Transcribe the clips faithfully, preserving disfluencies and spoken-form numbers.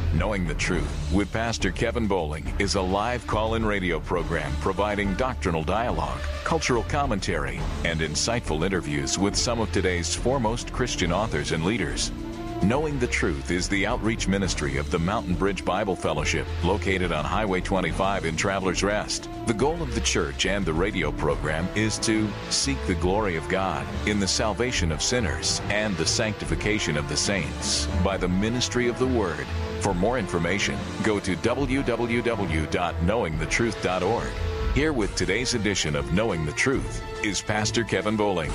Knowing the Truth with Pastor Kevin Bowling is a live call-in radio program providing doctrinal dialogue, cultural commentary, and insightful interviews with some of today's foremost Christian authors and leaders. Knowing the Truth is the outreach ministry of the Mountain Bridge Bible Fellowship, located on Highway twenty-five in Travelers Rest. The goal of the church and the radio program is to seek the glory of God in the salvation of sinners and the sanctification of the saints by the ministry of the Word. For more information, go to w w w dot knowing the truth dot org. Here with today's edition of Knowing the Truth is Pastor Kevin Bowling.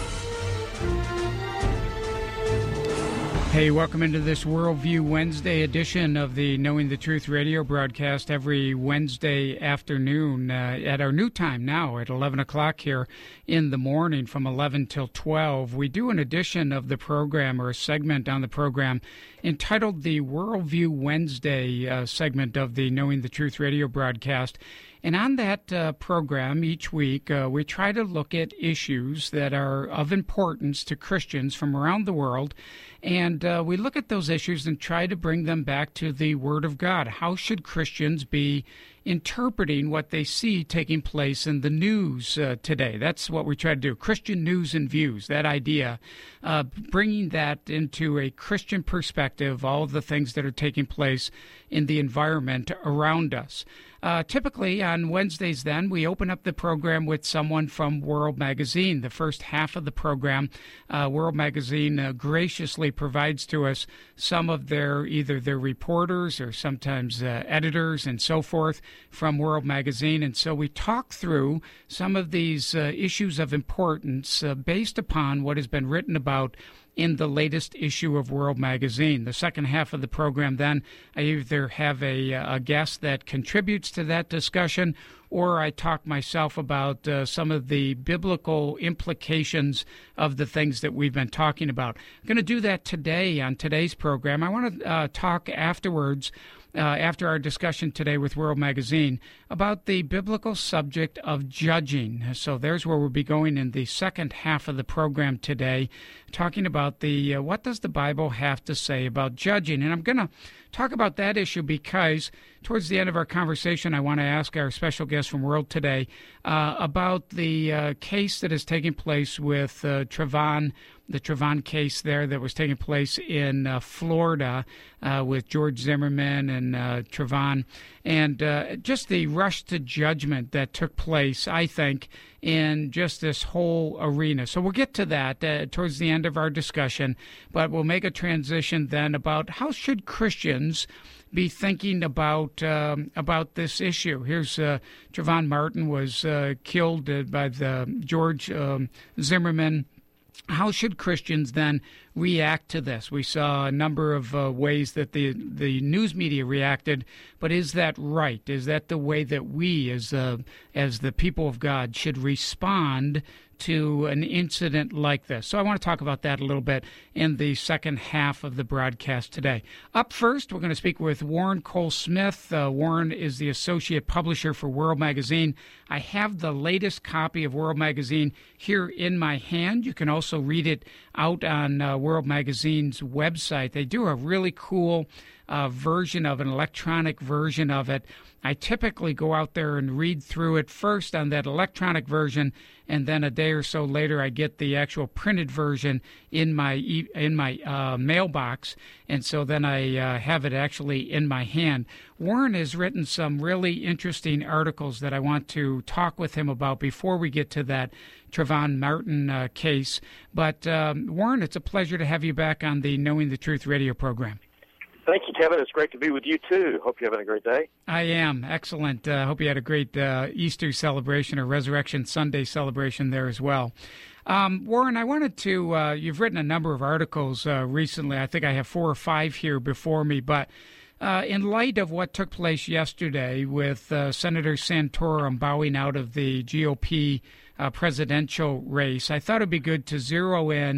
Hey, welcome into this Worldview Wednesday edition of the Knowing the Truth radio broadcast every Wednesday afternoon uh, at our new time now at eleven o'clock here in the morning from eleven till twelve. We do an edition of the program or a segment on the program entitled the Worldview Wednesday uh, segment of the Knowing the Truth radio broadcast. And on that uh, program each week, uh, we try to look at issues that are of importance to Christians from around the world. And uh, we look at those issues and try to bring them back to the Word of God. How should Christians be interpreting what they see taking place in the news uh, today? That's what we try to do. Christian news and views, that idea, uh, bringing that into a Christian perspective, all of the things that are taking place in the environment around us. Uh, typically on Wednesdays then, we open up the program with someone from World Magazine. The first half of the program, uh, World Magazine uh, graciously provides to us some of their, either their reporters or sometimes uh, editors and so forth from World Magazine. And so we talk through some of these uh, issues of importance uh, based upon what has been written about in the latest issue of World Magazine. The second half of the program, then, I either have a, a guest that contributes to that discussion, or I talk myself about uh, some of the biblical implications of the things that we've been talking about. I'm going to do that today on today's program. I want to uh, talk afterwards, uh, after our discussion today with World Magazine, about the biblical subject of judging. So there's where we'll be going in the second half of the program today, talking about the uh, what does the Bible have to say about judging. And I'm going to talk about that issue because towards the end of our conversation, I want to ask our special guest from World Today uh, about the uh, case that is taking place with uh, Trayvon, the Trayvon case there that was taking place in uh, Florida uh, with George Zimmerman and uh, Trayvon, and uh, just the rush to judgment that took place, I think, in just this whole arena. So we'll get to that uh, towards the end of our discussion, but we'll make a transition then about how should Christians be thinking about um, about this issue. Here's uh, Trayvon Martin was uh, killed uh, by the George um, Zimmerman. How should Christians then react to this? We saw a number of uh, ways that the the news media reacted, but is that right? Is that the way that we, as uh, as the people of God, should respond to an incident like this? So I want to talk about that a little bit in the second half of the broadcast today. Up first, we're going to speak with Warren Cole Smith. Uh, Warren is the associate publisher for World Magazine. I have the latest copy of World Magazine here in my hand. You can also read it out on uh, World Magazine's website. They do a really cool uh, version of an electronic version of it. I typically go out there and read through it first on that electronic version, and then a day or so later I get the actual printed version in my e- in my uh, mailbox, and so then I uh, have it actually in my hand. Warren has written some really interesting articles that I want to talk with him about before we get to that Trayvon Martin uh, case. But um, Warren, it's a pleasure to have you back on the Knowing the Truth radio program. Thank you, Kevin. It's great to be with you, too. Hope you're having a great day. I am. Excellent. I uh, hope you had a great uh, Easter celebration or Resurrection Sunday celebration there as well. Um, Warren, I wanted to, uh, you've written a number of articles uh, recently. I think I have four or five here before me, but uh, in light of what took place yesterday with uh, Senator Santorum bowing out of the G O P uh, presidential race, I thought it would be good to zero in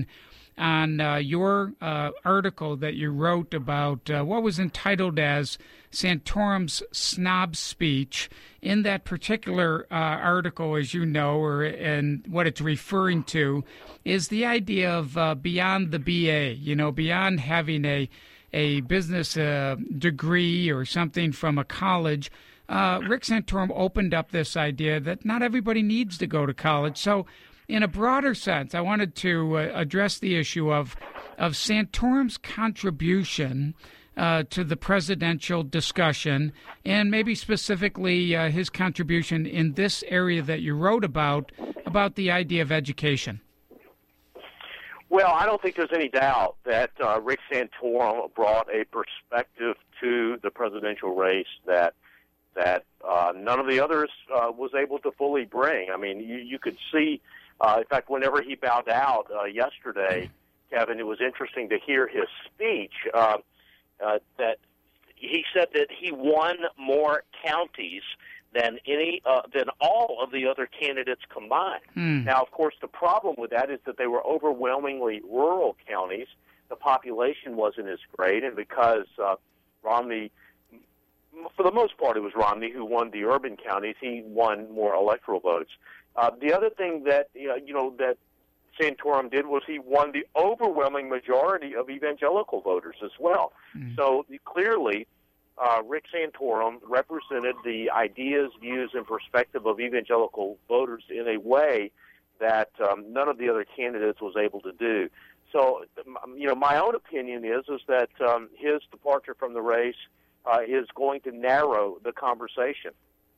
on uh, your uh, article that you wrote about uh, what was entitled as Santorum's snob speech. In that particular uh, article, as you know, or and what it's referring to, is the idea of uh, beyond the B A, you know, beyond having a a business uh, degree or something from a college. Uh, Rick Santorum opened up this idea that not everybody needs to go to college. So in a broader sense, I wanted to uh, address the issue of, of Santorum's contribution uh, to the presidential discussion, and maybe specifically uh, his contribution in this area that you wrote about, about the idea of education. Well, I don't think there's any doubt that uh, Rick Santorum brought a perspective to the presidential race that that uh, none of the others uh, was able to fully bring. I mean, you, you could see, uh, in fact, whenever he bowed out uh, yesterday, Kevin, it was interesting to hear his speech, uh, uh, that he said that he won more counties than any uh, than all of the other candidates combined. Mm. Now, of course, the problem with that is that they were overwhelmingly rural counties. The population wasn't as great, and because uh, Romney, for the most part, it was Romney who won the urban counties, he won more electoral votes. Uh, the other thing that you know, you know that Santorum did was he won the overwhelming majority of evangelical voters as well. Mm. So clearly, Uh, Rick Santorum represented the ideas, views, and perspective of evangelical voters in a way that um, none of the other candidates was able to do. So, you know, my own opinion is is that um, his departure from the race uh, is going to narrow the conversation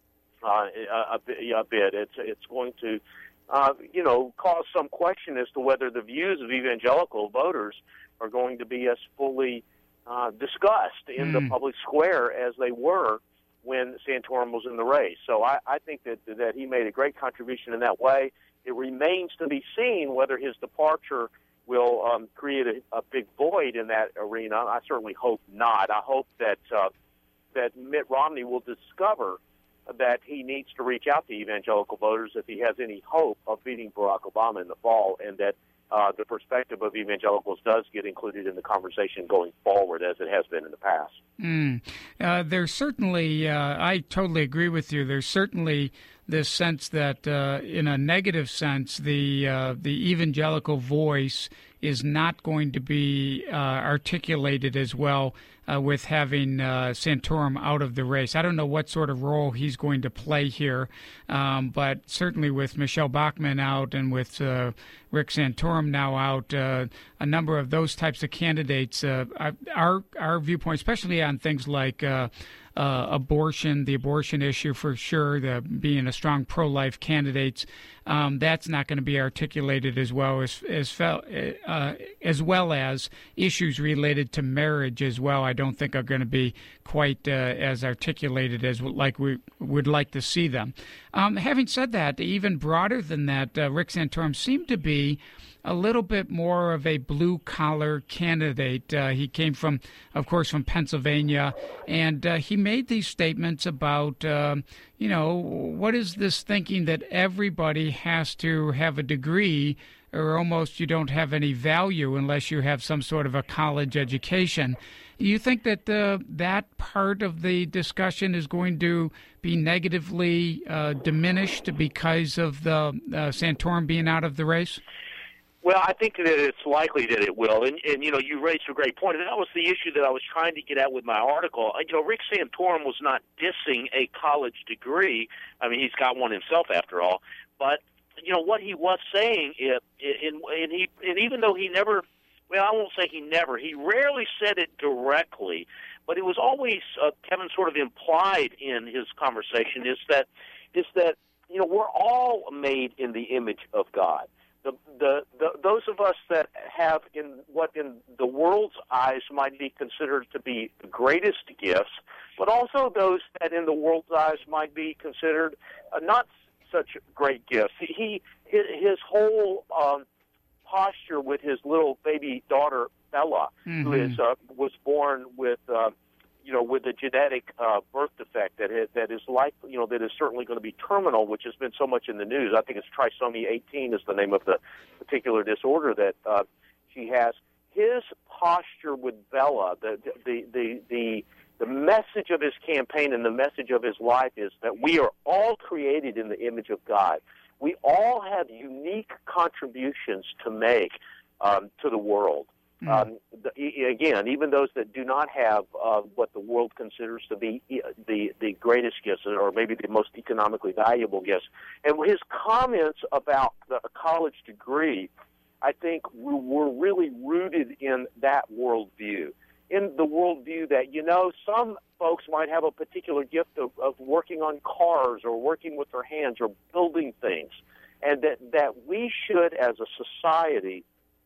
uh, a, a bit. It's it's going to, uh, you know, cause some question as to whether the views of evangelical voters are going to be as fully Uh, discussed in mm. the public square as they were when Santorum was in the race. So I, I think that that he made a great contribution in that way. It remains to be seen whether his departure will um, create a, a big void in that arena. I certainly hope not. I hope that uh, that Mitt Romney will discover that he needs to reach out to evangelical voters if he has any hope of beating Barack Obama in the fall, and that Uh, the perspective of evangelicals does get included in the conversation going forward, as it has been in the past. Mm. Uh, there's certainly, uh, I totally agree with you, there's certainly this sense that uh, in a negative sense, the uh, the evangelical voice is not going to be uh, articulated as well uh, with having uh, Santorum out of the race. I don't know what sort of role he's going to play here, um, but certainly with Michelle Bachmann out and with uh, Rick Santorum now out, uh, a number of those types of candidates, uh, our our viewpoint, especially on things like uh, uh, abortion, the abortion issue for sure, the being a strong pro-life candidates, um, that's not going to be articulated as well as as, fel- uh, as well as issues related to marriage as well. I don't think are going to be quite uh, as articulated as like we would like to see them. Um, having said that, even broader than that, uh, Rick Santorum seemed to be a little bit more of a blue-collar candidate. Uh, he came from, of course, from Pennsylvania, and uh, he made these statements about, uh, you know, what is this thinking that everybody has to have a degree or almost you don't have any value unless you have some sort of a college education. Do you think that uh, that part of the discussion is going to be negatively uh, diminished because of the uh, Santorum being out of the race? Well, I think that it's likely that it will, and, and you know, you raised a great point, and that was the issue that I was trying to get at with my article. You know, Rick Santorum was not dissing a college degree. I mean, he's got one himself after all, but you know what he was saying, it, it, and he, and even though he never, well, I won't say he never, he rarely said it directly, but it was always uh, Kevin sort of implied in his conversation is that is that you know we're all made in the image of God. The, the, the, those of us that have in what in the world's eyes might be considered to be the greatest gifts, but also those that in the world's eyes might be considered uh, not such great gifts. He his, his whole um, posture with his little baby daughter Bella, mm-hmm. who is uh, was born with. Uh, you know, with a genetic uh, birth defect that is, that is like, you know, that is certainly going to be terminal, which has been so much in the news. I think it's trisomy eighteen is the name of the particular disorder that uh, she has. His posture with Bella, the the the the the message of his campaign and the message of his life is that we are all created in the image of God. We all have unique contributions to make um, to the world. Mm. Um, the, again, even those that do not have uh, what the world considers to be the, the greatest gifts, or maybe the most economically valuable gifts. And his comments about the college degree, I think, were really rooted in that worldview, in the worldview that, you know, some folks might have a particular gift of, of working on cars or working with their hands or building things, and that, that we should, as a society,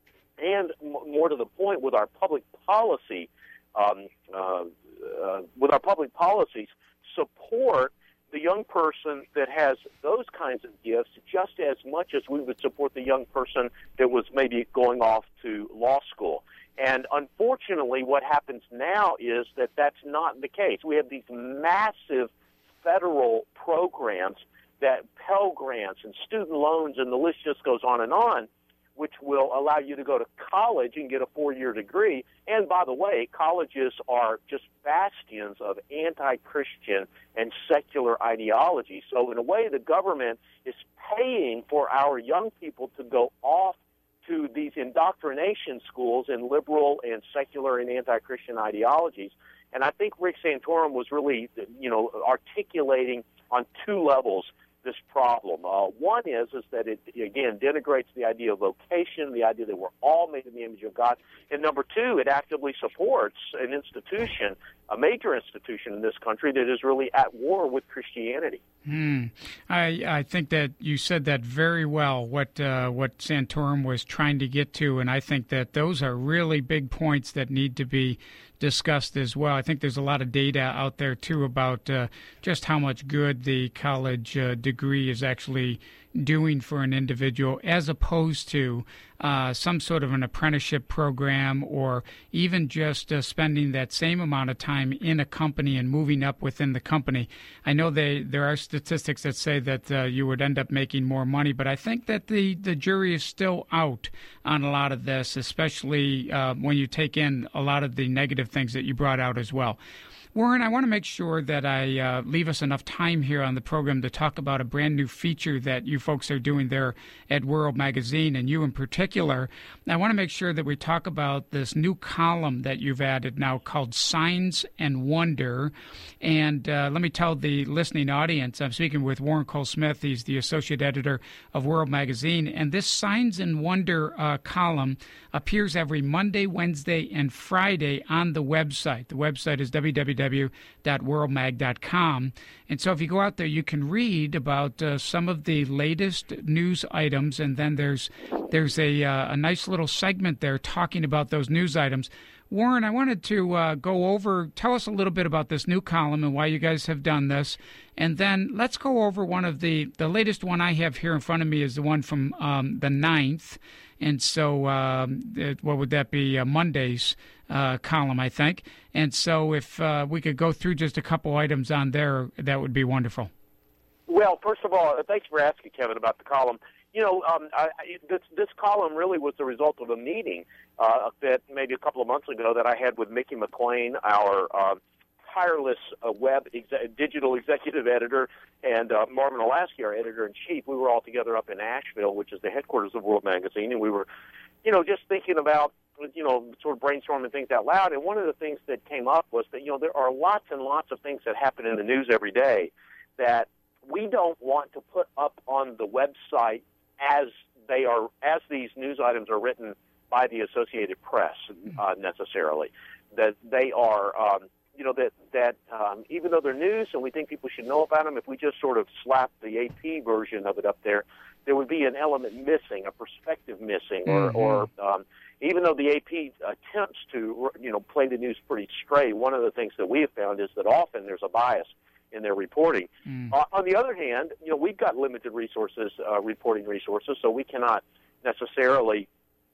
and more to the point, with our public policy, um, uh, uh, with our public policies, support the young person that has those kinds of gifts just as much as we would support the young person that was maybe going off to law school. And unfortunately, what happens now is that that's not the case. We have these massive federal programs, that Pell Grants and student loans, and the list just goes on and on, which will allow you to go to college and get a four-year degree. And by the way, colleges are just bastions of anti-Christian and secular ideology. So in a way, the government is paying for our young people to go off to these indoctrination schools in liberal and secular and anti-Christian ideologies. And I think Rick Santorum was really, you know, articulating on two levels this problem. Uh, one is is that it, again, denigrates the idea of vocation, the idea that we're all made in the image of God. And number two, it actively supports an institution, a major institution in this country that is really at war with Christianity. Hmm. I I think that you said that very well, what uh, what Santorum was trying to get to, and I think that those are really big points that need to be discussed as well. I think there's a lot of data out there, too, about uh, just how much good the college uh, degree is actually doing for an individual, as opposed to uh, some sort of an apprenticeship program, or even just uh, spending that same amount of time in a company and moving up within the company. I know they, there are statistics that say that uh, you would end up making more money, but I think that the, the jury is still out on a lot of this, especially uh, when you take in a lot of the negative things that you brought out as well. Warren, I want to make sure that I uh, leave us enough time here on the program to talk about a brand new feature that you folks are doing there at World Magazine, and you in particular. I want to make sure that we talk about this new column that you've added now called Signs and Wonder. And uh, let me tell the listening audience, I'm speaking with Warren Cole Smith. He's the associate editor of World Magazine. And this Signs and Wonder uh, column appears every Monday, Wednesday, and Friday on the website. The website is w w w dot world mag dot com. And so if you go out there, you can read about uh, some of the latest news items, and then there's there's a, uh, a nice little segment there talking about those news items. Warren, I wanted to uh, go over, tell us a little bit about this new column and why you guys have done this. And then let's go over one of the, the latest one I have here in front of me is the one from um, the ninth. And so um, it, what would that be? Uh, Monday's uh, column, I think. And so if uh, we could go through just a couple items on there, that would be wonderful. Well, first of all, thanks for asking, Kevin, about the column. You know, um, I, this, this column really was the result of a meeting uh, that maybe a couple of months ago that I had with Mickey McLean, our uh, tireless uh, web exe- digital executive editor, and uh, Marvin Olasky, our editor-in-chief. We were all together up in Asheville, which is the headquarters of World Magazine, and we were, you know, just thinking about, you know, sort of brainstorming things out loud. And one of the things that came up was that, you know, there are lots and lots of things that happen in the news every day that we don't want to put up on the website as they are, as these news items are written by the Associated Press, uh, necessarily. That they are, um, you know, that that um, even though they're news and we think people should know about them, if we just sort of slap the A P version of it up there, there would be an element missing, a perspective missing, or, mm-hmm. or um, even though the A P attempts to, you know, play the news pretty straight, one of the things that we have found is that often there's a bias in their reporting. Mm. Uh, on the other hand, you know, we've got limited resources, uh, reporting resources, so we cannot necessarily,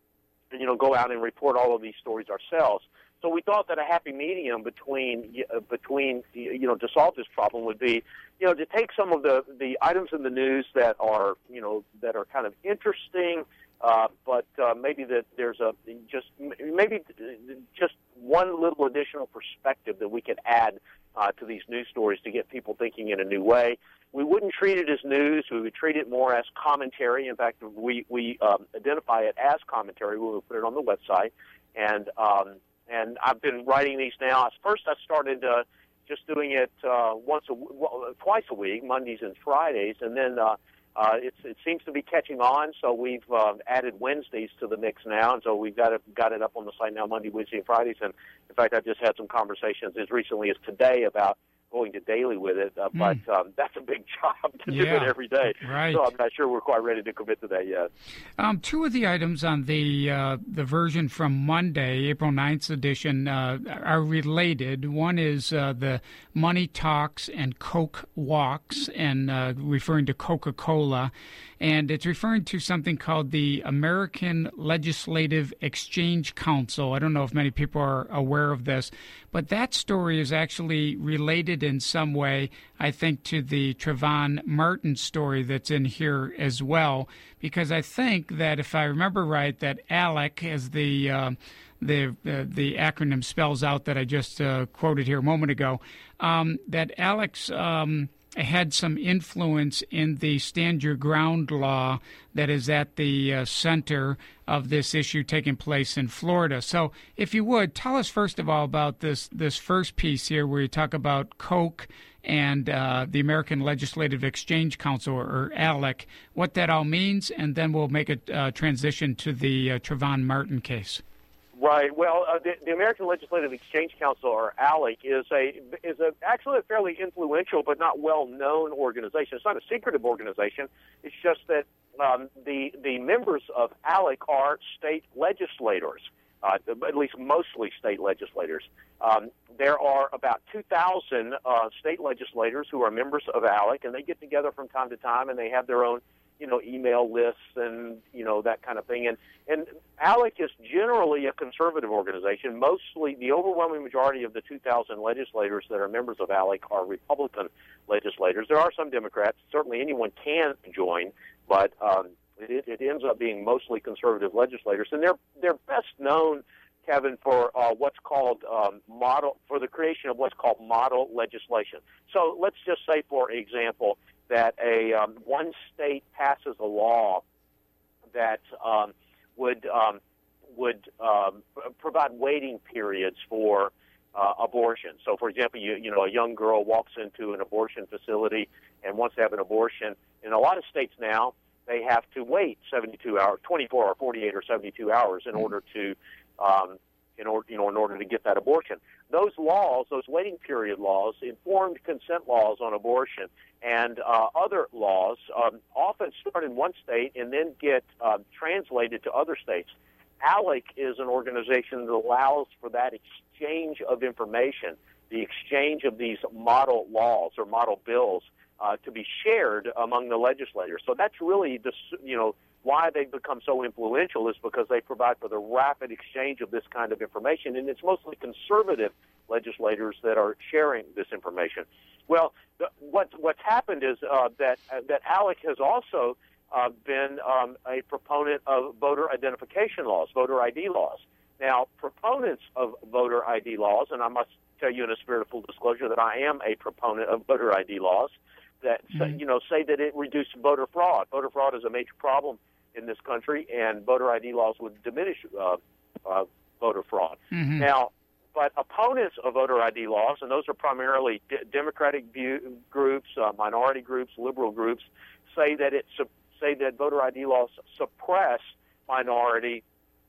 you know, go out and report all of these stories ourselves. So we thought that a happy medium between, uh, between you know, to solve this problem would be, you know, to take some of the, the items in the news that are, you know, that are kind of interesting, uh, but uh, maybe that there's a just maybe just one little additional perspective that we could add uh, to these news stories to get people thinking in a new way. We wouldn't treat it as news. We would treat it more as commentary. In fact, we, we um, identify it as commentary when we put it on the website. and um, and I've been writing these now. First, I started uh, just doing it uh, once a w- twice a week, Mondays and Fridays, and then uh, uh, it's, it seems to be catching on. So we've uh, added Wednesdays to the mix now, and so we've got it got it up on the site now, Monday, Wednesday, and Fridays. And in fact, I've just had some conversations as recently as today about going to daily with it, uh, but mm. um, that's a big job to yeah, do it every day. Right. So I'm not sure we're quite ready to commit to that yet. Um, two of the items on the uh, the version from Monday, April ninth edition, uh, are related. One is uh, the Money Talks and Coke Walks, and uh, referring to Coca-Cola. And it's referring to something called the American Legislative Exchange Council. I don't know if many people are aware of this, but that story is actually related in some way, I think, to the Trayvon Martin story that's in here as well, because I think that, if I remember right, that ALEC, as the uh, the uh, the acronym spells out that I just uh, quoted here a moment ago, um, that ALEC's um, had some influence in the Stand Your Ground law that is at the uh, center of this issue taking place in Florida. So if you would, tell us first of all about this this first piece here where you talk about Coke and uh, the American Legislative Exchange Council, or ALEC, what that all means, and then we'll make a uh, transition to the uh, Trayvon Martin case. Right. Well, uh, the, the American Legislative Exchange Council, or ALEC, is a is a actually a fairly influential but not well-known organization. It's not a secretive organization. It's just that um, the the members of ALEC are state legislators, uh, at least mostly state legislators. Um, there are about two thousand uh, state legislators who are members of ALEC, and they get together from time to time, and they have their own, you know, email lists and, you know, that kind of thing. And, and ALEC is generally a conservative organization. Mostly, the overwhelming majority of the two thousand legislators that are members of ALEC are Republican legislators. There are some Democrats. Certainly anyone can join, but um, it, it ends up being mostly conservative legislators. And they're, they're best known, Kevin, for uh, what's called um, model, for the creation of what's called model legislation. So let's just say, for example, that a um, one state passes a law that um, would um, would um, provide waiting periods for uh, abortion. So, for example, you you know a young girl walks into an abortion facility and wants to have an abortion. In a lot of states now, they have to wait seventy-two hours, twenty-four or forty-eight or seventy-two hours in order to um, in order you know in order to get that abortion. Those laws, those waiting period laws, informed consent laws on abortion, and uh, other laws um, often start in one state and then get uh, translated to other states. ALEC is an organization that allows for that exchange of information, the exchange of these model laws or model bills uh, to be shared among the legislators. So that's really the, you know, why they've become so influential, is because they provide for the rapid exchange of this kind of information, and it's mostly conservative legislators that are sharing this information. Well, the, what, what's happened is uh, that uh, that ALEC has also uh, been um, a proponent of voter identification laws, voter I D laws. Now, proponents of voter I D laws, and I must tell you in a spirit of full disclosure that I am a proponent of voter I D laws, that mm-hmm. you know say that it reduced voter fraud. Voter fraud is a major problem in this country, and voter I D laws would diminish uh, uh, voter fraud. Mm-hmm. Now, but opponents of voter I D laws, and those are primarily d- Democratic view groups, uh, minority groups, liberal groups, say that it su- say that voter I D laws suppress minority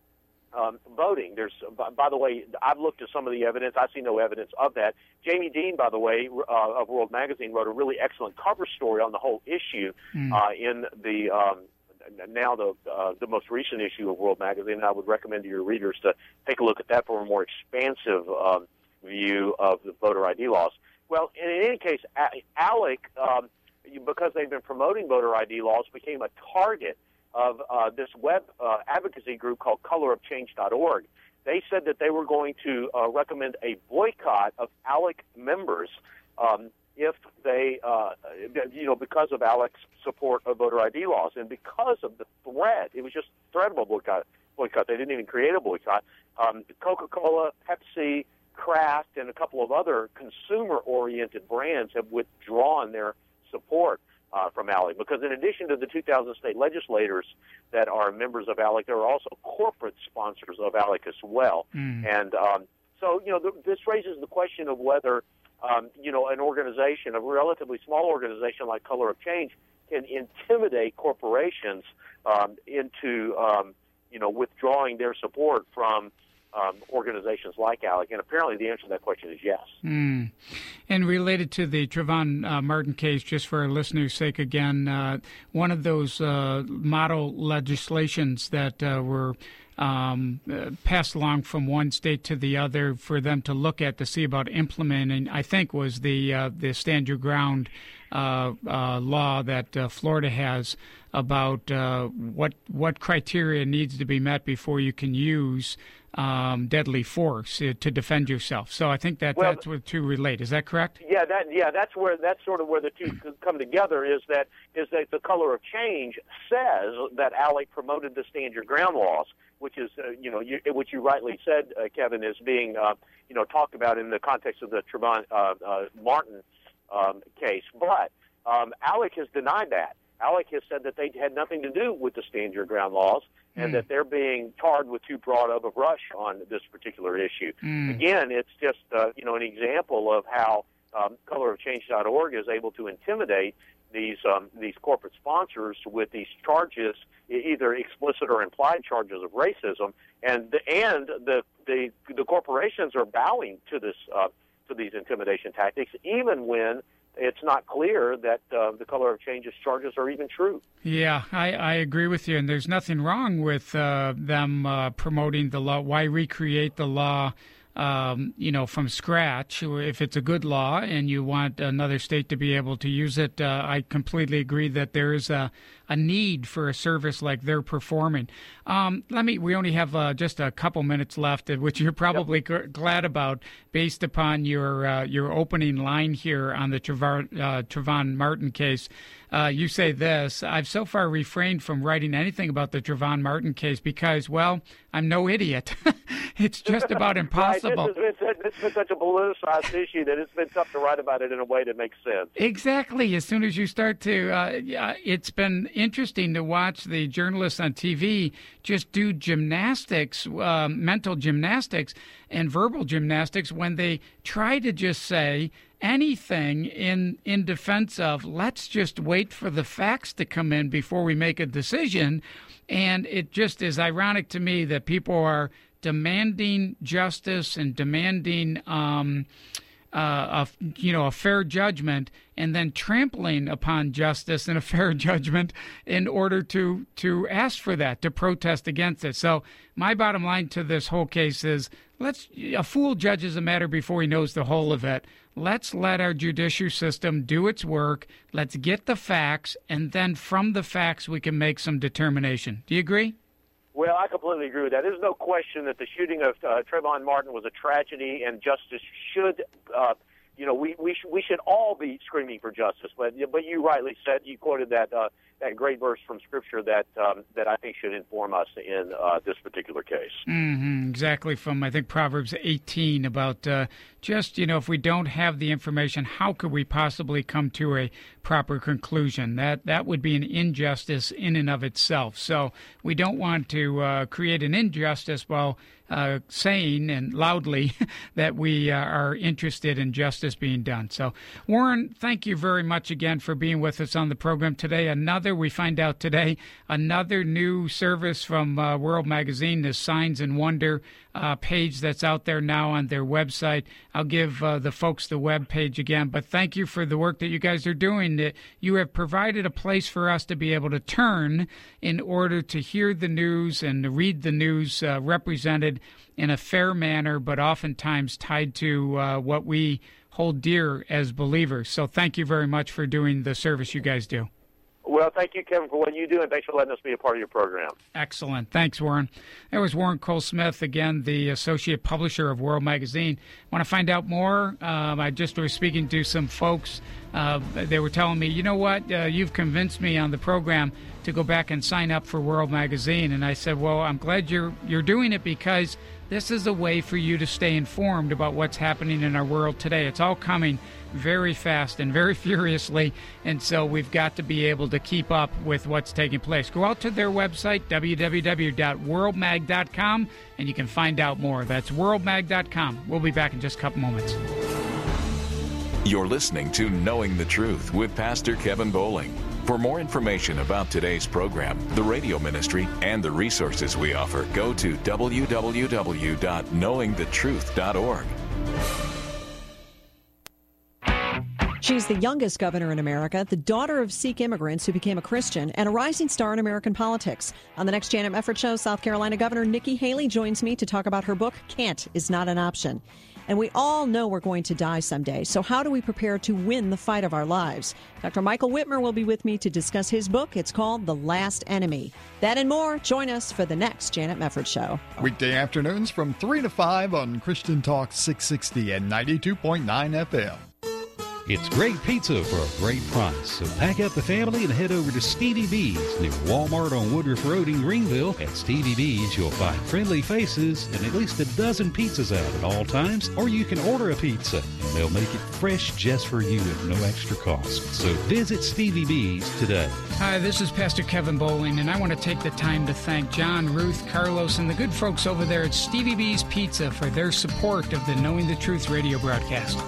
um, voting. There's, by, by the way, I've looked at some of the evidence. I see no evidence of that. Jamie Dean, by the way, uh, of World Magazine, wrote a really excellent cover story on the whole issue mm. uh, in the um, now the uh, the most recent issue of World Magazine. And I would recommend to your readers to take a look at that for a more expansive um, view of the voter I D laws. Well, in any case, ALEC, um, because they've been promoting voter I D laws, became a target of uh, this web uh, advocacy group called color of change dot org. They said that they were going to uh, recommend a boycott of ALEC members um, if they, uh, you know, because of ALEC's support of voter I D laws. And because of the threat, it was just threatable boycott. boycott. They didn't even create a boycott. Um, Coca-Cola, Pepsi, Kraft, and a couple of other consumer-oriented brands have withdrawn their support. uh, from ALEC. Because in addition to the two thousand state legislators that are members of ALEC, there are also corporate sponsors of ALEC as well. Mm. And um, so, you know, th- this raises the question of whether, um, you know, an organization, a relatively small organization like Color of Change, can intimidate corporations um, into, um, you know, withdrawing their support from Um, organizations like ALEC, and apparently the answer to that question is yes. Mm. And related to the Trayvon uh, Martin case, just for our listeners' sake again, uh, one of those uh, model legislations that uh, were um, uh, passed along from one state to the other for them to look at to see about implementing, I think, was the uh, the Stand Your Ground uh, uh, law that uh, Florida has about uh, what what criteria needs to be met before you can use Um, deadly force uh, to defend yourself. So I think that well, that's where the two relate. Is that correct? Yeah, that yeah, that's where that's sort of where the two come together. Is that is that the Color of Change says that ALEC promoted the Stand Your Ground laws, which is uh, you know you, which you rightly said, uh, Kevin, is being uh, you know talked about in the context of the Trayvon uh, uh, Martin um, case. But um, ALEC has denied that. ALEC has said that they had nothing to do with the Stand Your Ground laws, and mm. that they're being tarred with too broad of a brush on this particular issue. Mm. Again, it's just uh, you know an example of how um, color of change dot org is able to intimidate these um, these corporate sponsors with these charges, either explicit or implied charges of racism, and the, and the the the corporations are bowing to this uh, to these intimidation tactics, even when it's not clear that uh, the Color of Change's charges are even true. Yeah, I, I agree with you, and there's nothing wrong with uh, them uh, promoting the law. Why recreate the law, um, you know, from scratch? If it's a good law and you want another state to be able to use it, uh, I completely agree that there is a, a need for a service like they're performing. Um, let me. We only have uh, just a couple minutes left, which you're probably yep. g- glad about, based upon your uh, your opening line here on the Trayvon, uh, Trayvon Martin case. Uh, you say this: I've so far refrained from writing anything about the Trayvon Martin case because, well, I'm no idiot. It's just about impossible. Right. It's, been, it's been such a politicized issue that it's been tough to write about it in a way that makes sense. Exactly. As soon as you start to, uh, it's been interesting to watch the journalists on T V just do gymnastics, uh, mental gymnastics and verbal gymnastics when they try to just say anything in in defense of let's just wait for the facts to come in before we make a decision. And it just is ironic to me that people are demanding justice and demanding um, uh, a, you know, a fair judgment, and then trampling upon justice and a fair judgment in order to to ask for that, to protest against it. So my bottom line to this whole case is, let's a fool judges a matter before he knows the whole of it. Let's let our judicial system do its work. Let's get the facts, and then from the facts we can make some determination. Do you agree? Well, I completely agree with that. There's no question that the shooting of uh, Trayvon Martin was a tragedy, and justice should, uh, you know, we we, sh- we should all be screaming for justice. But but you rightly said, you quoted that uh, that great verse from Scripture that um, that I think should inform us in uh, this particular case. Mm-hmm, exactly, from I think Proverbs eighteen about uh, just, you know, if we don't have the information, how could we possibly come to a proper conclusion? That that would be an injustice in and of itself. So we don't want to uh, create an injustice while uh, saying and loudly that we uh, are interested in justice being done. So, Warren, thank you very much again for being with us on the program today. Another, we find out today, another new service from uh, World Magazine, the Signs and Wonder uh, page that's out there now on their website. I'll give uh, the folks the web page again, but thank you for the work that you guys are doing. You have provided a place for us to be able to turn in order to hear the news and read the news uh, represented in a fair manner, but oftentimes tied to uh, what we hold dear as believers. So thank you very much for doing the service you guys do. Well, thank you, Kevin, for what you do, and thanks for letting us be a part of your program. Excellent. Thanks, Warren. That was Warren Cole-Smith, again, the associate publisher of World Magazine. Want to find out more? Um, I just was speaking to some folks. Uh, they were telling me, you know what, uh, you've convinced me on the program to go back and sign up for World Magazine. And I said, well, I'm glad you're you're doing it, because this is a way for you to stay informed about what's happening in our world today. It's all coming very fast and very furiously, and so we've got to be able to keep up with what's taking place. Go out to their website, w w w dot world mag dot com, and you can find out more. That's world mag dot com. We'll be back in just a couple moments. You're listening to Knowing the Truth with Pastor Kevin Bowling. For more information about today's program, the radio ministry, and the resources we offer, go to w w w dot knowing the truth dot org. She's the youngest governor in America, the daughter of Sikh immigrants who became a Christian, and a rising star in American politics. On the next Janet Mefford Show, South Carolina Governor Nikki Haley joins me to talk about her book, Can't Is Not an Option. And we all know we're going to die someday, so how do we prepare to win the fight of our lives? Doctor Michael Whitmer will be with me to discuss his book. It's called The Last Enemy. That and more. Join us for the next Janet Mefford Show. Weekday afternoons from three to five on Christian Talk six sixty and ninety-two point nine F M. It's great pizza for a great price. So pack up the family and head over to Stevie B's near Walmart on Woodruff Road in Greenville. At Stevie B's, you'll find friendly faces and at least a dozen pizzas out at all times. Or you can order a pizza and they'll make it fresh just for you at no extra cost. So visit Stevie B's today. Hi, this is Pastor Kevin Bowling, and I want to take the time to thank John, Ruth, Carlos, and the good folks over there at Stevie B's Pizza for their support of the Knowing the Truth radio broadcast.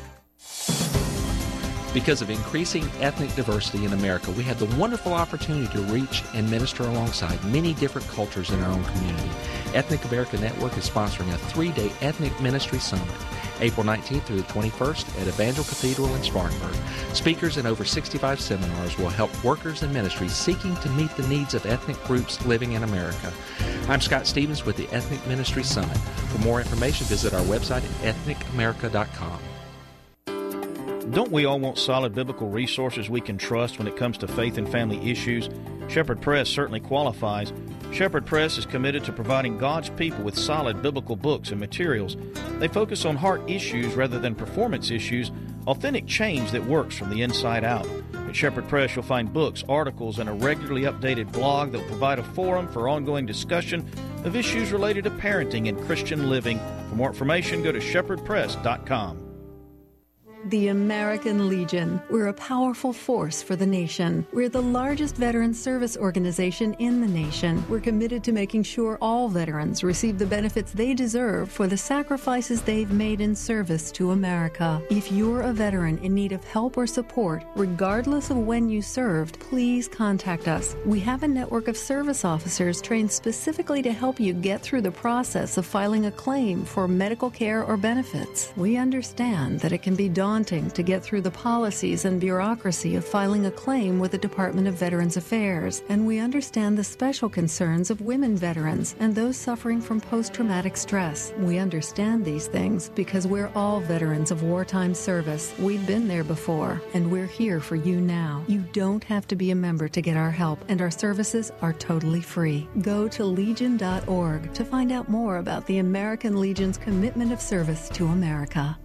Because of increasing ethnic diversity in America, we have the wonderful opportunity to reach and minister alongside many different cultures in our own community. Ethnic America Network is sponsoring a three-day Ethnic Ministry Summit, April nineteenth through the twenty-first at Evangel Cathedral in Spartanburg. Speakers and over sixty-five seminars will help workers and ministries seeking to meet the needs of ethnic groups living in America. I'm Scott Stevens with the Ethnic Ministry Summit. For more information, visit our website at ethnic america dot com. Don't we all want solid biblical resources we can trust when it comes to faith and family issues? Shepherd Press certainly qualifies. Shepherd Press is committed to providing God's people with solid biblical books and materials. They focus on heart issues rather than performance issues, authentic change that works from the inside out. At Shepherd Press, you'll find books, articles, and a regularly updated blog that will provide a forum for ongoing discussion of issues related to parenting and Christian living. For more information, go to shepherd press dot com. The American Legion. We're a powerful force for the nation. We're the largest veteran service organization in the nation. We're committed to making sure all veterans receive the benefits they deserve for the sacrifices they've made in service to America. If you're a veteran in need of help or support, regardless of when you served, please contact us. We have a network of service officers trained specifically to help you get through the process of filing a claim for medical care or benefits. We understand that it can be daunting to get through the policies and bureaucracy of filing a claim with the Department of Veterans Affairs, and we understand the special concerns of women veterans and those suffering from post-traumatic stress. We understand these things because we're all veterans of wartime service. We've been there before, and we're here for you now. You don't have to be a member to get our help, and our services are totally free. Go to legion dot org to find out more about the American Legion's commitment of service to America.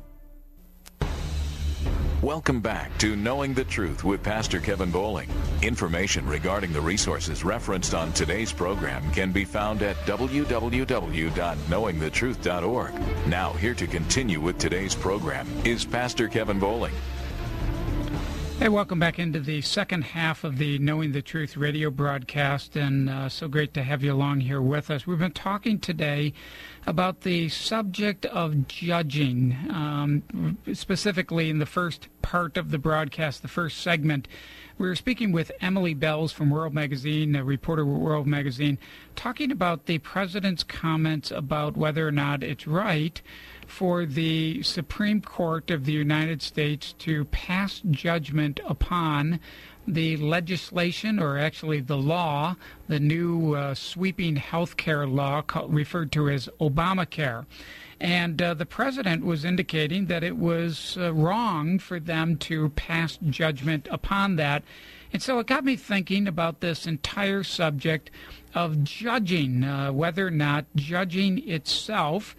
Welcome back to Knowing the Truth with Pastor Kevin Bowling. Information regarding the resources referenced on today's program can be found at w w w dot knowing the truth dot org. Now, here to continue with today's program is Pastor Kevin Bowling. Hey, welcome back into the second half of the Knowing the Truth radio broadcast, and uh, so great to have you along here with us. We've been talking today about the subject of judging, um, specifically in the first part of the broadcast, the first segment. We were speaking with Emily Bells from World Magazine, a reporter with World Magazine, talking about the president's comments about whether or not it's right for the Supreme Court of the United States to pass judgment upon the legislation, or actually the law, the new uh, sweeping health care law called, referred to as Obamacare. And uh, the president was indicating that it was uh, wrong for them to pass judgment upon that. And so it got me thinking about this entire subject of judging, uh, whether or not judging itself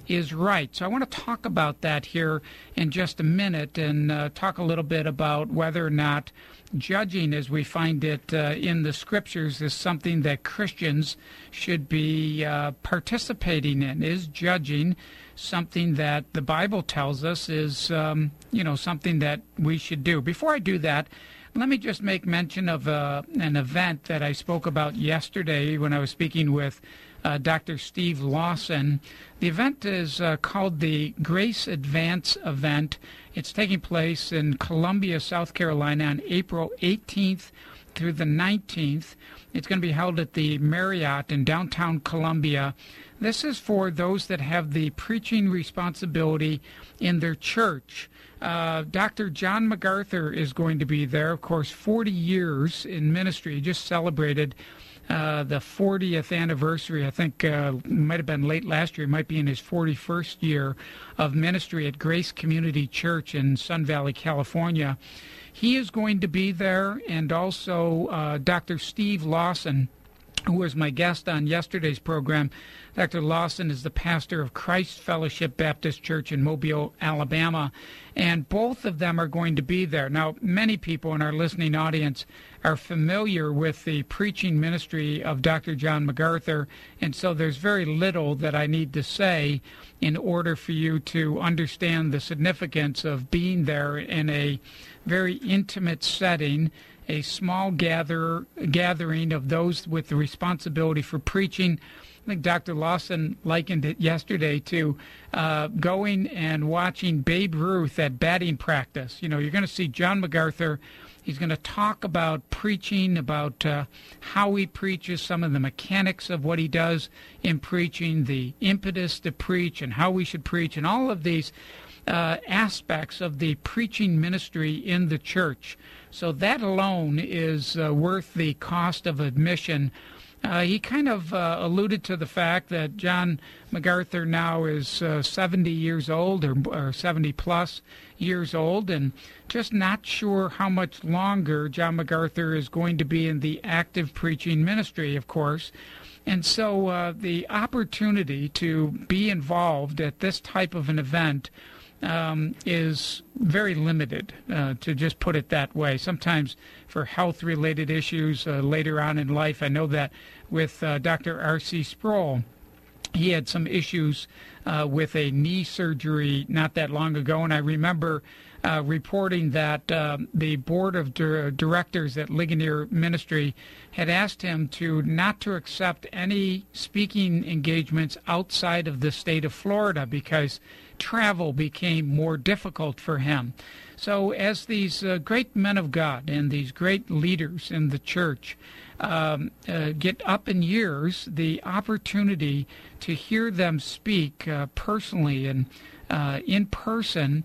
is right. So I want to talk about that here in just a minute and uh, talk a little bit about whether or not judging as we find it uh, in the Scriptures is something that Christians should be uh, participating in. Is judging something that the Bible tells us is, um, you know, something that we should do? Before I do that, let me just make mention of uh, an event that I spoke about yesterday when I was speaking with Uh, Doctor Steve Lawson. The event is uh, called the Grace Advance Event. It's taking place in Columbia, South Carolina on April eighteenth through the nineteenth. It's going to be held at the Marriott in downtown Columbia. This is for those that have the preaching responsibility in their church. Uh, Doctor John MacArthur is going to be there. Of course, forty years in ministry. He just celebrated Uh, the fortieth anniversary. I think uh, might have been late last year. He might be in his forty-first year of ministry at Grace Community Church in Sun Valley, California. He is going to be there, and also uh, Doctor Steve Lawson, who was my guest on yesterday's program. Doctor Lawson is the pastor of Christ Fellowship Baptist Church in Mobile, Alabama, and both of them are going to be there. Now, many people in our listening audience are familiar with the preaching ministry of Doctor John MacArthur, and so there's very little that I need to say in order for you to understand the significance of being there in a very intimate setting, a small gather, gathering of those with the responsibility for preaching. I think Doctor Lawson likened it yesterday to uh, going and watching Babe Ruth at batting practice. You know, you're going to see John MacArthur. He's going to talk about preaching, about uh, how he preaches, some of the mechanics of what he does in preaching, the impetus to preach and how we should preach, and all of these uh, aspects of the preaching ministry in the church. So that alone is uh, worth the cost of admission. Uh, he kind of uh, alluded to the fact that John MacArthur now is uh, seventy years old or, or seventy plus years old, and just not sure how much longer John MacArthur is going to be in the active preaching ministry, of course. And so uh, the opportunity to be involved at this type of an event Um, is very limited, uh, to just put it that way. Sometimes for health-related issues uh, later on in life. I know that with uh, Doctor R C Sproul, he had some issues uh, with a knee surgery not that long ago, and I remember uh, reporting that uh, the board of di- directors at Ligonier Ministry had asked him to not to accept any speaking engagements outside of the state of Florida because travel became more difficult for him. So as these uh, great men of God and these great leaders in the church um, uh, get up in years, the opportunity to hear them speak uh, personally and uh, in person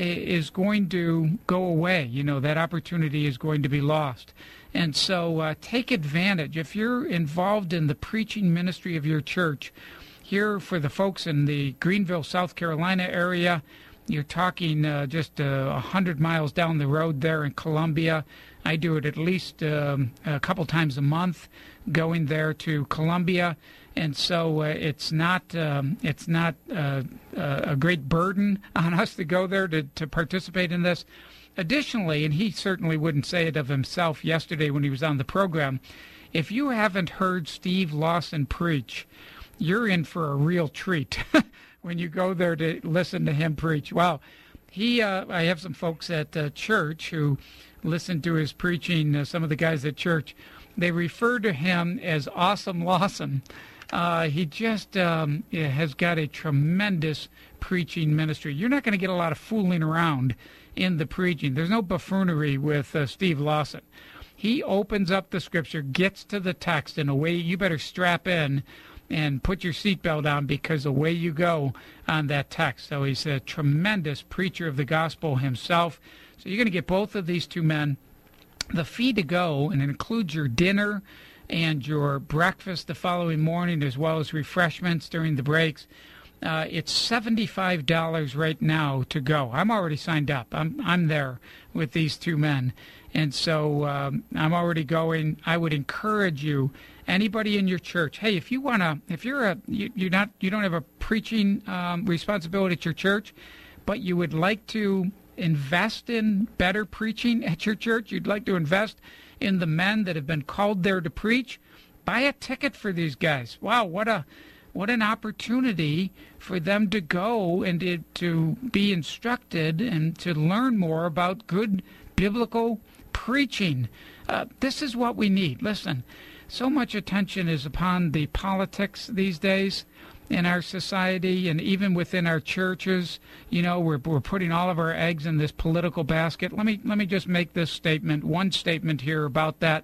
is going to go away. You know, that opportunity is going to be lost. And so uh, take advantage. If you're involved in the preaching ministry of your church, here for the folks in the Greenville, South Carolina area, you're talking uh, just uh, one hundred miles down the road there in Columbia. I do it at least um, a couple times a month, going there to Columbia. And so uh, it's not um, it's not uh, a great burden on us to go there to, to participate in this. Additionally, and he certainly wouldn't say it of himself yesterday when he was on the program, if you haven't heard Steve Lawson preach, you're in for a real treat when you go there to listen to him preach. Wow. He, uh, I have some folks at uh, church who listen to his preaching, uh, some of the guys at church. They refer to him as Awesome Lawson. Uh, he just um, has got a tremendous preaching ministry. You're not going to get a lot of fooling around in the preaching. There's no buffoonery with uh, Steve Lawson. He opens up the scripture, gets to the text in a way you better strap in and put your seatbelt on, because away you go on that text. So he's a tremendous preacher of the gospel himself. So you're going to get both of these two men. The fee to go, and it includes your dinner and your breakfast the following morning, as well as refreshments during the breaks, Uh, it's seventy-five dollars right now to go. I'm already signed up. I'm I'm there with these two men. And so um, I'm already going. I would encourage you, anybody in your church, hey, if you want to, if you're a, you, you're not, you don't have a preaching um, responsibility at your church, but you would like to invest in better preaching at your church, you'd like to invest in the men that have been called there to preach, buy a ticket for these guys. Wow, what a what an opportunity for them to go and to, to be instructed and to learn more about good biblical preaching. Uh, this is what we need. Listen, so much attention is upon the politics these days in our society and even within our churches. You know, we're we're putting all of our eggs in this political basket. Let me let me just make this statement, one statement here about that.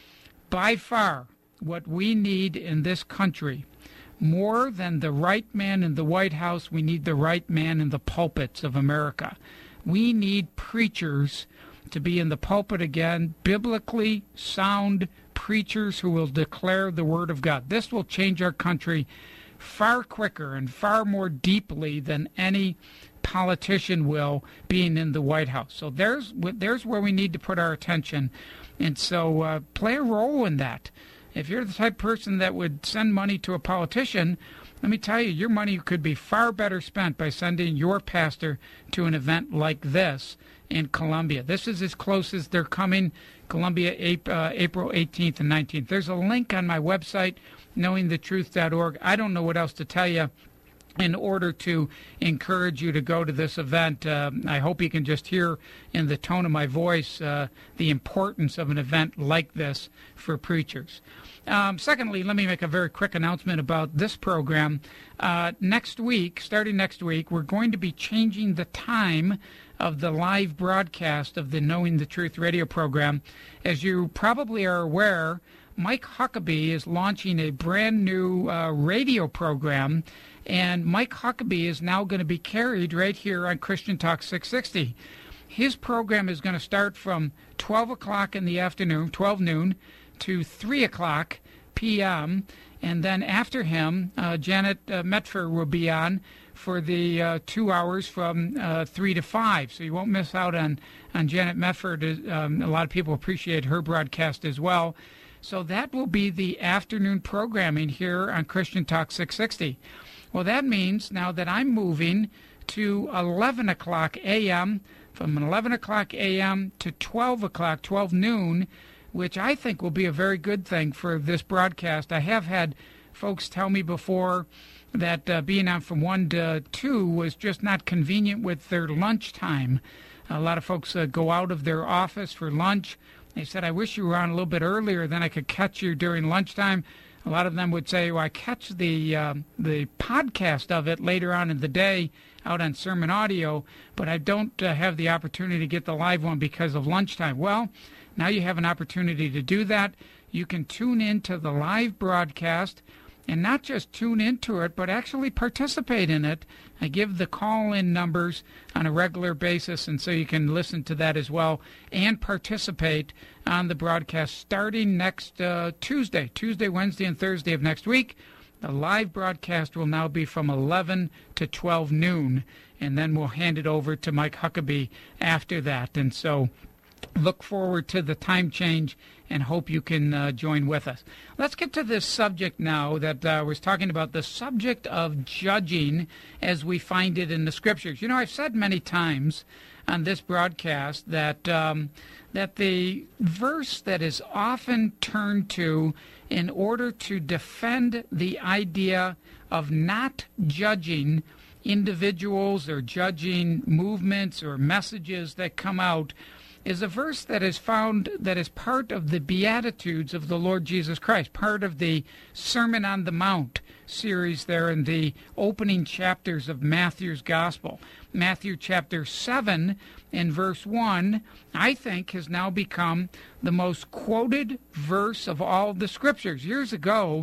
By far, what we need in this country, more than the right man in the White House, we need the right man in the pulpits of America. We need preachers to be in the pulpit again, biblically sound preachers who will declare the Word of God. This will change our country far quicker and far more deeply than any politician will being in the White House. So there's there's where we need to put our attention. And so uh, play a role in that. If you're the type of person that would send money to a politician, let me tell you, your money could be far better spent by sending your pastor to an event like this in Columbia. This is as close as they're coming, Columbia, April eighteenth and nineteenth. There's a link on my website, knowing the truth dot org. I don't know what else to tell you in order to encourage you to go to this event. Uh, I hope you can just hear in the tone of my voice uh, the importance of an event like this for preachers. Um, secondly, let me make a very quick announcement about this program. Uh, next week, starting next week, we're going to be changing the time of the live broadcast of the Knowing the Truth radio program. As you probably are aware, Mike Huckabee is launching a brand new uh, radio program, and Mike Huckabee is now going to be carried right here on Christian Talk six sixty. His program is going to start from twelve o'clock in the afternoon, twelve noon, to three o'clock p m, and then after him, uh, Janet uh, Metfer will be on for the uh, two hours from uh, three to five. So you won't miss out on, on Janet Metford. Um, a lot of people appreciate her broadcast as well. So that will be the afternoon programming here on Christian Talk six sixty. Well, that means now that I'm moving to eleven o'clock a m, from eleven o'clock a m to twelve o'clock, twelve noon, which I think will be a very good thing for this broadcast. I have had folks tell me before that uh, being on from one to two was just not convenient with their lunch time. A lot of folks uh, go out of their office for lunch. They said, I wish you were on a little bit earlier, then I could catch you during lunchtime. A lot of them would say, well, I catch the uh, the podcast of it later on in the day out on Sermon Audio, but I don't uh, have the opportunity to get the live one because of lunchtime. Well, now you have an opportunity to do that. You can tune into the live broadcast and not just tune into it, but actually participate in it. I give the call-in numbers on a regular basis, and so you can listen to that as well and participate on the broadcast starting next uh, Tuesday, Tuesday, Wednesday, and Thursday of next week. The live broadcast will now be from eleven to twelve noon, and then we'll hand it over to Mike Huckabee after that. And so look forward to the time change and hope you can uh, join with us. Let's get to this subject now that uh, I was talking about, the subject of judging as we find it in the Scriptures. You know, I've said many times on this broadcast that um, that the verse that is often turned to in order to defend the idea of not judging individuals or judging movements or messages that come out is a verse that is found, that is part of the Beatitudes of the Lord Jesus Christ, part of the Sermon on the Mount series there in the opening chapters of Matthew's Gospel. Matthew chapter seven and verse one, I think, has now become the most quoted verse of all the Scriptures. Years ago,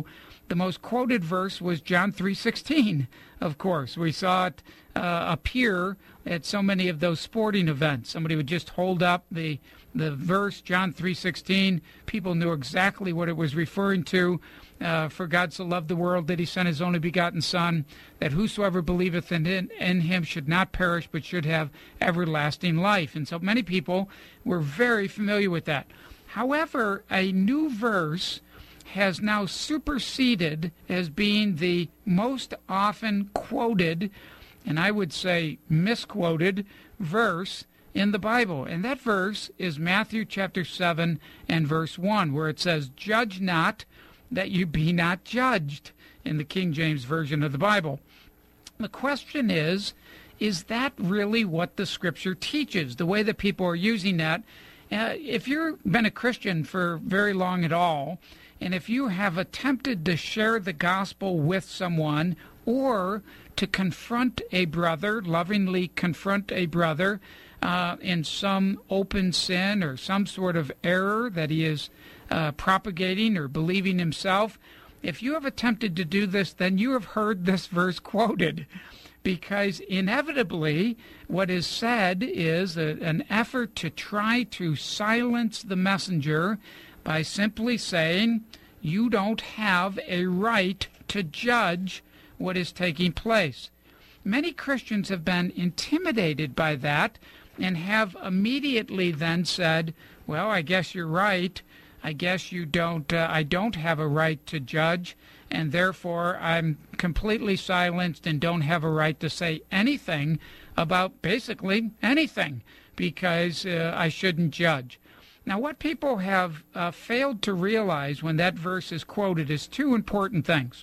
the most quoted verse was John three sixteen, of course. We saw it uh, appear at so many of those sporting events. Somebody would just hold up the the verse, John three sixteen. People knew exactly what it was referring to. Uh, for God so loved the world that he sent his only begotten Son, that whosoever believeth in, in, in him should not perish, but should have everlasting life. And so many people were very familiar with that. However, a new verse has now superseded as being the most often quoted, and I would say misquoted, verse in the Bible. And that verse is Matthew chapter seven and verse one, where it says, "Judge not, that you be not judged," in the King James Version of the Bible. The question is, is that really what the Scripture teaches, the way that people are using that? Uh, if you've been a Christian for very long at all, and if you have attempted to share the gospel with someone or to confront a brother, lovingly confront a brother uh, in some open sin or some sort of error that he is uh, propagating or believing himself, if you have attempted to do this, then you have heard this verse quoted. Because inevitably what is said is a, an effort to try to silence the messenger by simply saying, you don't have a right to judge what is taking place. Many Christians have been intimidated by that and have immediately then said, well, I guess you're right. I guess you don't, uh, I don't have a right to judge, and therefore I'm completely silenced and don't have a right to say anything about basically anything because uh, I shouldn't judge. Now, what people have uh, failed to realize when that verse is quoted is two important things.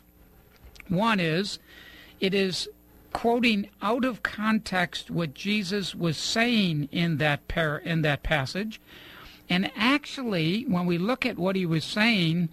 One is, it is quoting out of context what Jesus was saying in that par- in that passage. And actually, when we look at what he was saying,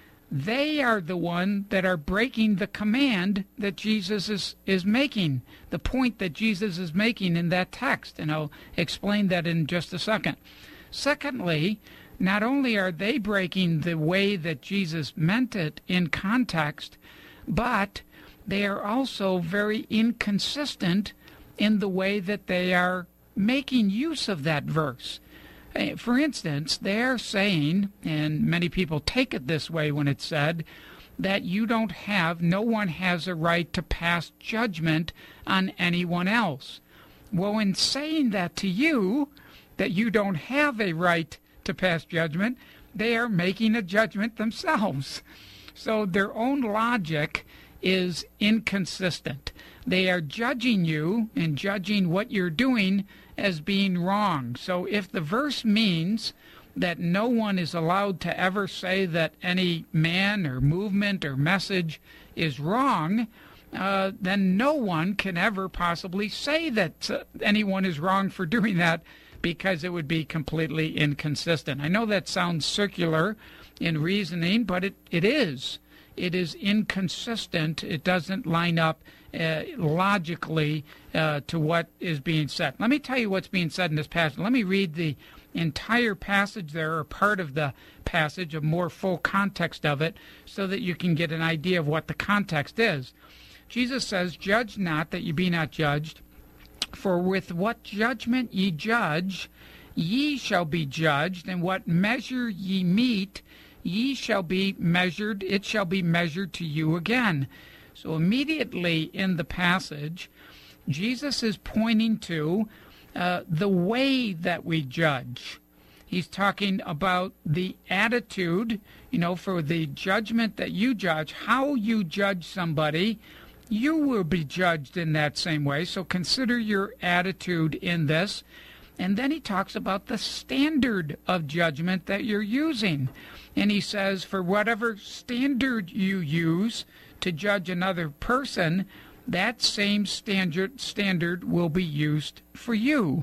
they are the one that are breaking the command that Jesus is, is making, the point that Jesus is making in that text. And I'll explain that in just a second. Secondly, not only are they breaking the way that Jesus meant it in context, but they are also very inconsistent in the way that they are making use of that verse. For instance, they are saying, and many people take it this way when it's said, that you don't have, no one has a right to pass judgment on anyone else. Well, in saying that to you, that you don't have a right to pass judgment, they are making a judgment themselves. So their own logic is inconsistent. They are judging you and judging what you're doing as being wrong. So if the verse means that no one is allowed to ever say that any man or movement or message is wrong, uh, then no one can ever possibly say that uh, anyone is wrong for doing that, because it would be completely inconsistent. I know that sounds circular in reasoning, but it, it is. It is inconsistent. It doesn't line up uh, logically uh, to what is being said. Let me tell you what's being said in this passage. Let me read the entire passage there, or part of the passage, a more full context of it, so that you can get an idea of what the context is. Jesus says, "Judge not, that ye be not judged. For with what judgment ye judge, ye shall be judged, and what measure ye mete, ye shall be measured, it shall be measured to you again." So immediately in the passage, Jesus is pointing to uh, the way that we judge. He's talking about the attitude, you know, for the judgment that you judge, how you judge somebody. You will be judged in that same way, so consider your attitude in this. And then he talks about the standard of judgment that you're using. And he says, for whatever standard you use to judge another person, that same standard standard will be used for you.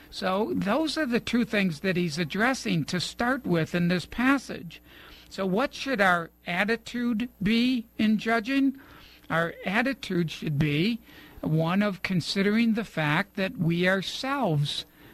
So those are the two things that he's addressing to start with in this passage. So what should our attitude be in judging? Our attitude should be one of considering the fact that we ourselves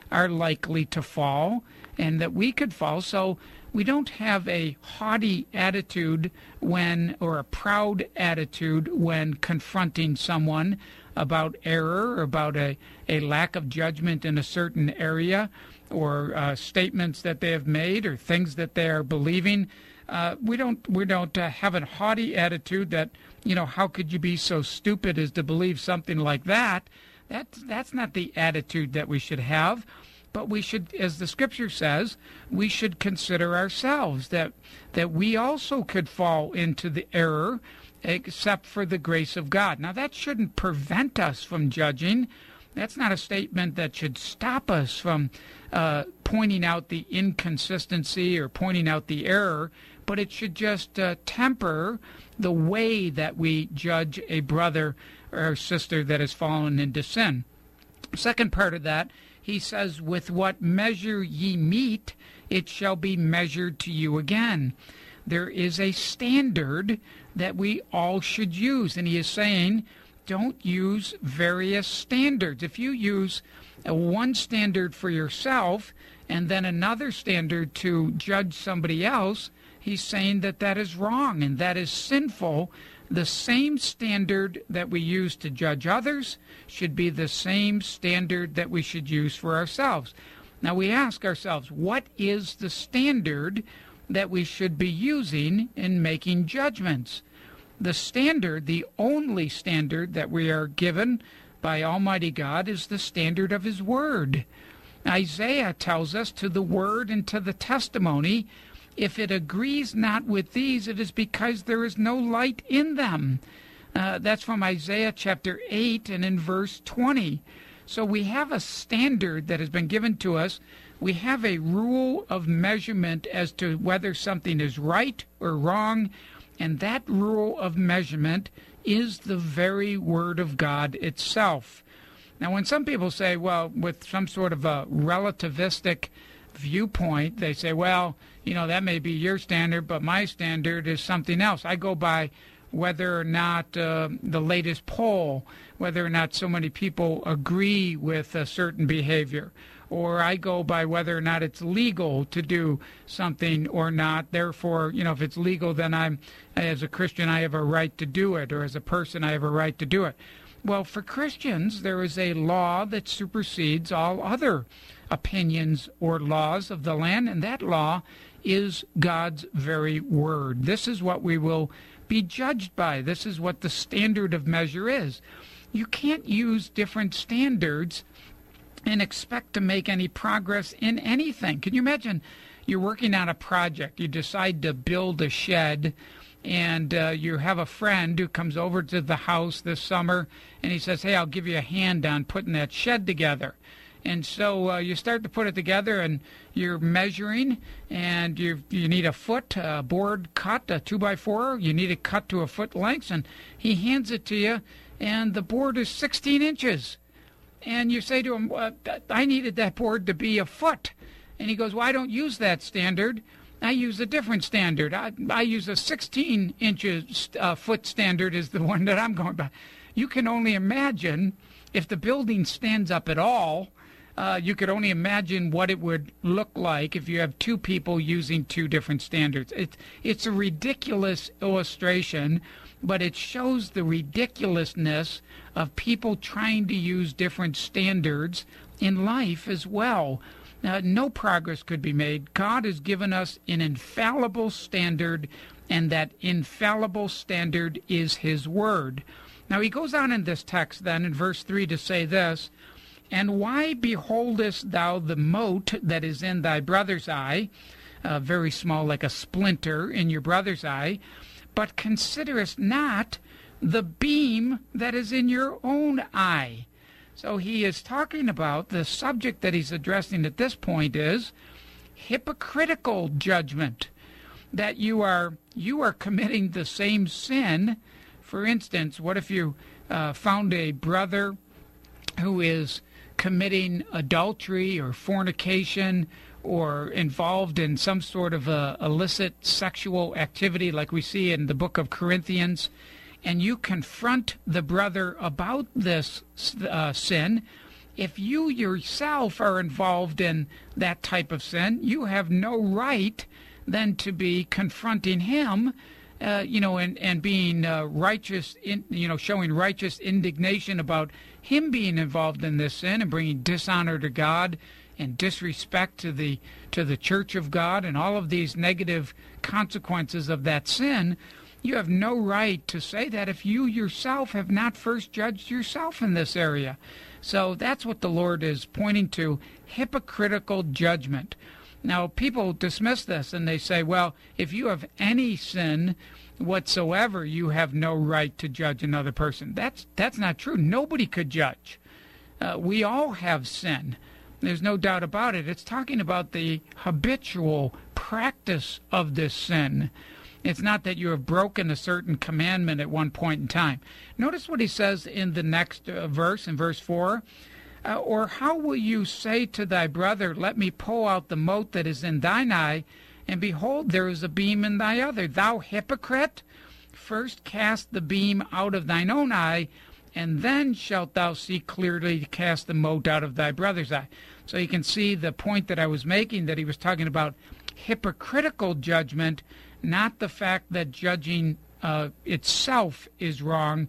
are likely to fall and that we could fall. So we don't have a haughty attitude when, or a proud attitude when confronting someone about error, or about a, a lack of judgment in a certain area, or uh, statements that they have made, or things that they are believing. Uh, we don't we don't uh, have a haughty attitude that, you know, how could you be so stupid as to believe something like that? That that's not the attitude that we should have. But we should, as the Scripture says, we should consider ourselves that that we also could fall into the error, except for the grace of God. Now, that shouldn't prevent us from judging. That's not a statement that should stop us from uh, pointing out the inconsistency or pointing out the error, but it should just uh, temper the way that we judge a brother or sister that has fallen into sin. Second part of that, he says, with what measure ye meet, it shall be measured to you again. There is a standard that we all should use, and he is saying, don't use various standards. If you use a one standard for yourself and then another standard to judge somebody else, he's saying that that is wrong and that is sinful. The same standard that we use to judge others should be the same standard that we should use for ourselves. Now we ask ourselves, what is the standard that we should be using in making judgments? The standard, the only standard that we are given by Almighty God, is the standard of His Word. Isaiah tells us, to the Word and to the testimony, if it agrees not with these, it is because there is no light in them. Uh, that's from Isaiah chapter eight and in verse twenty. So we have a standard that has been given to us. We have a rule of measurement as to whether something is right or wrong, and that rule of measurement is the very Word of God itself. Now, when some people say, well, with some sort of a relativistic viewpoint, they say, well, you know, that may be your standard, but my standard is something else. I go by whether or not uh, the latest poll, whether or not so many people agree with a certain behavior, or I go by whether or not it's legal to do something or not. Therefore, you know, if it's legal, then I'm, as a Christian, I have a right to do it, or as a person, I have a right to do it. Well, for Christians, there is a law that supersedes all other opinions or laws of the land, and that law is God's very Word. This is what we will be judged by. This is what the standard of measure is. You can't use different standards and expect to make any progress in anything. Can you imagine you're working on a project, you decide to build a shed, and uh, you have a friend who comes over to the house this summer, and he says, hey, I'll give you a hand on putting that shed together. And so uh, you start to put it together, and you're measuring, and you you need a foot, a board cut, a two by four. You need it cut to a foot length, and he hands it to you, and the board is sixteen inches. And you say to him, uh, I needed that board to be a foot. And he goes, well, I don't use that standard. I use a different standard. I, I use a sixteen inches uh, foot standard is the one that I'm going by. You can only imagine if the building stands up at all. Uh, you could only imagine what it would look like if you have two people using two different standards. It, it's a ridiculous illustration, but it shows the ridiculousness of people trying to use different standards in life as well. Uh, no progress could be made. God has given us an infallible standard, and that infallible standard is His Word. Now, he goes on in this text then in verse three to say this, and why beholdest thou the mote that is in thy brother's eye, uh, very small, like a splinter in your brother's eye, but considerest not the beam that is in your own eye? So he is talking about the subject that he's addressing at this point is hypocritical judgment, that you are you are committing the same sin. For instance, what if you uh, found a brother who is committing adultery or fornication or involved in some sort of a illicit sexual activity like we see in the book of Corinthians, and you confront the brother about this uh, sin, if you yourself are involved in that type of sin, you have no right then to be confronting him, uh, you know, and, and being uh, righteous, in, you know, showing righteous indignation about him being involved in this sin and bringing dishonor to God and disrespect to the to the church of God and all of these negative consequences of that sin. You have no right to say that if you yourself have not first judged yourself in this area. So that's what the Lord is pointing to, hypocritical judgment. Now, people dismiss this and they say, well, if you have any sin whatsoever, you have no right to judge another person. That's that's not true. Nobody could judge. Uh, we all have sin. There's no doubt about it. It's talking about the habitual practice of this sin. It's not that you have broken a certain commandment at one point in time. Notice what he says in the next uh, verse, in verse four. Uh, or how will you say to thy brother, let me pull out the mote that is in thine eye, and behold, there is a beam in thy other. Thou hypocrite, first cast the beam out of thine own eye, and then shalt thou see clearly to cast the mote out of thy brother's eye. So you can see the point that I was making, that he was talking about hypocritical judgment, not the fact that judging uh, itself is wrong.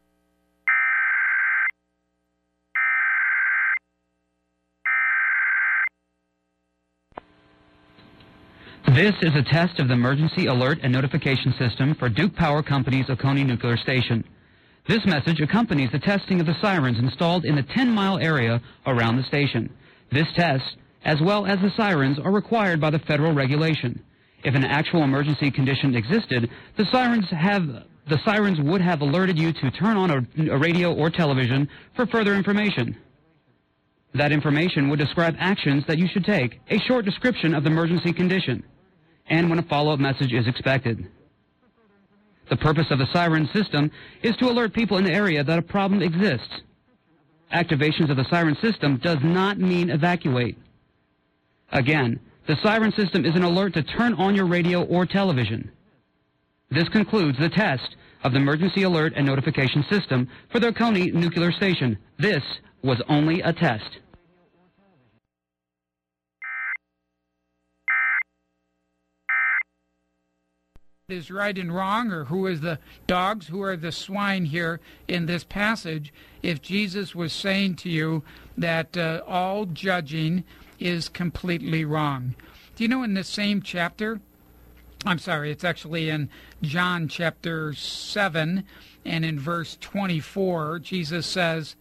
This is a test of the emergency alert and notification system for Duke Power Company's Oconee Nuclear Station. This message accompanies the testing of the sirens installed in the ten-mile area around the station. This test, as well as the sirens, are required by the federal regulation. If an actual emergency condition existed, the sirens have the sirens would have alerted you to turn on a, a radio or television for further information. That information would describe actions that you should take, a short description of the emergency condition, and when a follow-up message is expected. The purpose of the siren system is to alert people in the area that a problem exists. Activations of the siren system does not mean evacuate. Again, the siren system is an alert to turn on your radio or television. This concludes the test of the emergency alert and notification system for the Oconee Nuclear Station. This was only a test. Is right and wrong, or who is the dogs, who are the swine here in this passage, if Jesus was saying to you that uh, all judging is completely wrong. Do you know in the same chapter, I'm sorry, it's actually in John chapter seven, and in verse twenty-four, Jesus says,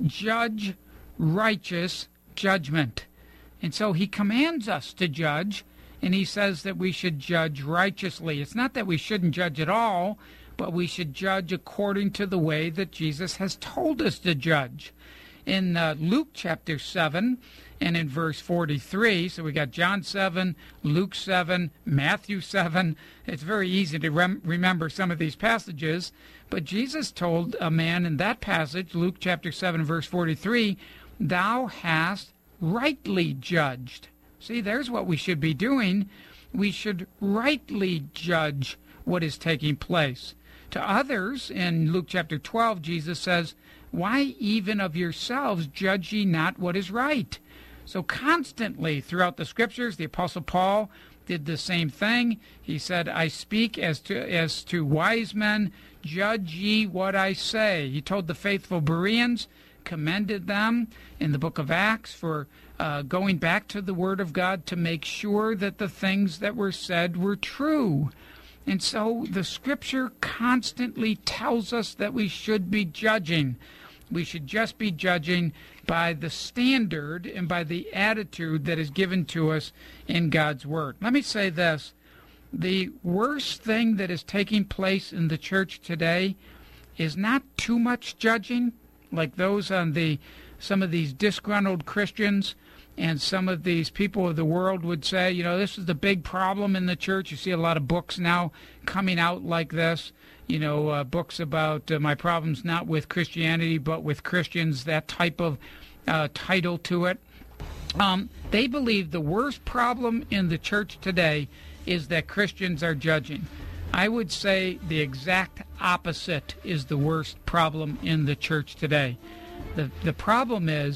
judge righteous judgment. And so he commands us to judge, and he says that we should judge righteously. It's not that we shouldn't judge at all, but we should judge according to the way that Jesus has told us to judge. In uh, Luke chapter seven and in verse forty-three, so we got John seven, Luke seven, Matthew seven. It's very easy to rem- remember some of these passages, but Jesus told a man in that passage, Luke chapter seven, verse forty-three, thou hast rightly judged. See, there's what we should be doing. We should rightly judge what is taking place. To others, in Luke chapter twelve, Jesus says, why even of yourselves judge ye not what is right? So constantly throughout the Scriptures, the Apostle Paul did the same thing. He said, I speak as to, as to wise men, judge ye what I say. He told the faithful Bereans, commended them in the book of Acts for uh, going back to the Word of God to make sure that the things that were said were true. And so the Scripture constantly tells us that we should be judging. We should just be judging by the standard and by the attitude that is given to us in God's Word. Let me say this. The worst thing that is taking place in the church today is not too much judging, like those on the some of these disgruntled Christians and some of these people of the world would say, you know, this is the big problem in the church. You see a lot of books now coming out like this, you know, uh, books about uh, my problems not with Christianity but with Christians, that type of uh, title to it. Um, they believe the worst problem in the church today is that Christians are judging. I would say the exact opposite is the worst problem in the church today. The the problem is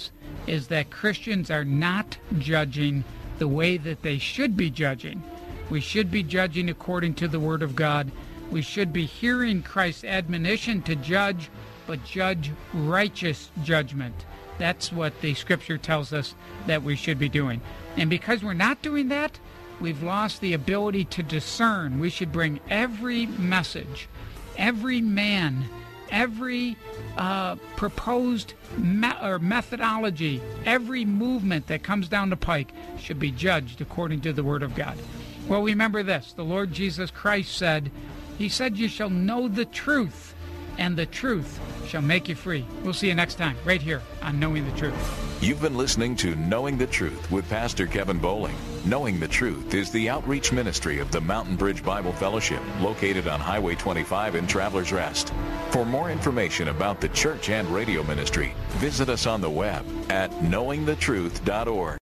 is that Christians are not judging the way that they should be judging. We should be judging according to the Word of God. We should be hearing Christ's admonition to judge, but judge righteous judgment. That's what the Scripture tells us that we should be doing. And because we're not doing that, we've lost the ability to discern. We should bring every message, every man, every uh, proposed me- or methodology, every movement that comes down the pike should be judged according to the Word of God. Well, remember this. The Lord Jesus Christ said, He said, you shall know the truth, and the truth shall make you free. We'll see you next time, right here on Knowing the Truth. You've been listening to Knowing the Truth with Pastor Kevin Bowling. Knowing the Truth is the outreach ministry of the Mountain Bridge Bible Fellowship, located on Highway twenty-five in Travelers Rest. For more information about the church and radio ministry, visit us on the web at knowing the truth dot org.